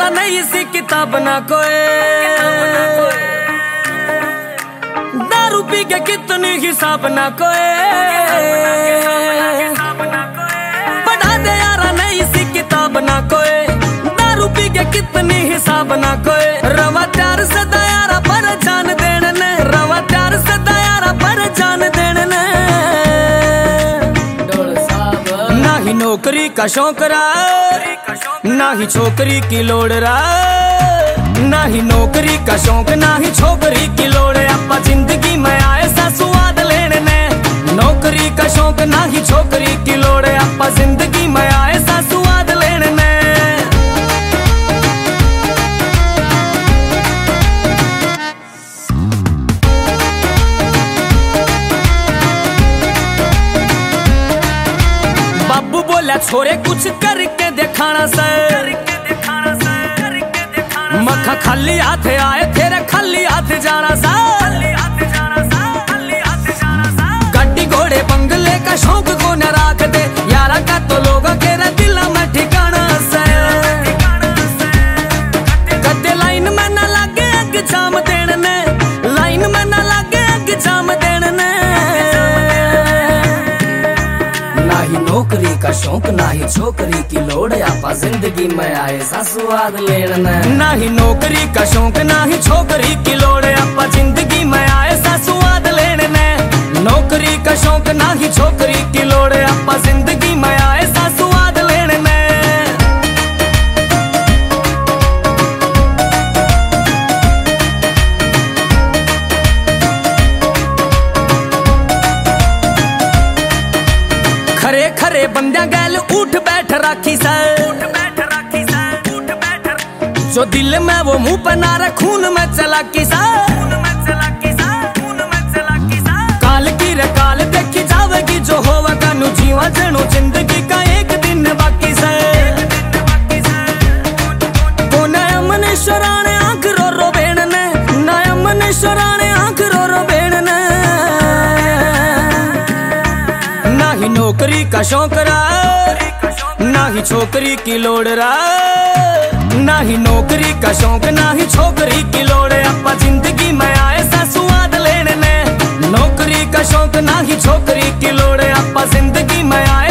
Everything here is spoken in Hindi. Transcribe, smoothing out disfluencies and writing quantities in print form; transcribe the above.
यारा नहीं सी किताब ना कोई, दारू पी के कितनी हिसाब ना कोई, पढ़ा दे यारा नहीं सी किताब ना कोई, दारू पी के कितनी हिसाब ना कोई। रवा प्यार से दयारा पर जान देने ने, रवा प्यार से दयारा पर जान देने ने। ना ही नौकरी का शौक रहा, ना ही छोकरी की लोड़ रहा, ना ही नौकरी का शौक, ना ही छोकरी की लोड़। आपा जिंदगी में आए सा स्वाद लेने ने, नौकरी का शौक ना ही छोकरी की लोड़। आपा जिंदगी में आए सा स्वाद लेने ने। बाबू बोला छोरे कुछ करके दिखाना सर, मखा खाली हाथ आए तेरे खाली हाथ जाना सा। गाड़ी घोड़े बंगले का शौक को न राख दे यारा का, तो लोगों के दिल में ठिकाना सा। कदे लाइन में न लागे एग्जाम देने ने, लाइन में न लागे एग्जाम देने ने। ना ही नौकरी का शौक, ना ही छोकरी की लोड़। आपा जिंदगी में आए सा स्वाद लेना। ना ही नौकरी का शौक, ना ही छोकरी की लोड़। आपा जिंदगी में आए सा स्वाद लेने। नौकरी का शौक, ना ही छोकरी की लोड़। आपा जिंदगी में आए सा स्वाद लेने। खरे खरे बंदिया गैल उठ बैठ राखी सर, जो दिल में वो मुंह पर ना रख, खून में चलाकी सा। काल की रे काल देखी जावेगी जो होवा कानू, जीवा जनो जिंदगी का एक दिन बाकी सा। को नया मनेश्वरा ने आंख रो रो बेण ने, नया मनेश्वरा ने आंख रो रो बेण ने। ना ही नौकरी का शौक रहा, ना ही छोकरी की लोड़ रहा, ना ही नौकरी का शौक, ना ही छोकरी की लोड़। आपा जिंदगी में आए सा स्वाद लेने ने, नौकरी का शौक, ना ही छोकरी की लोड़। आपा जिंदगी में आए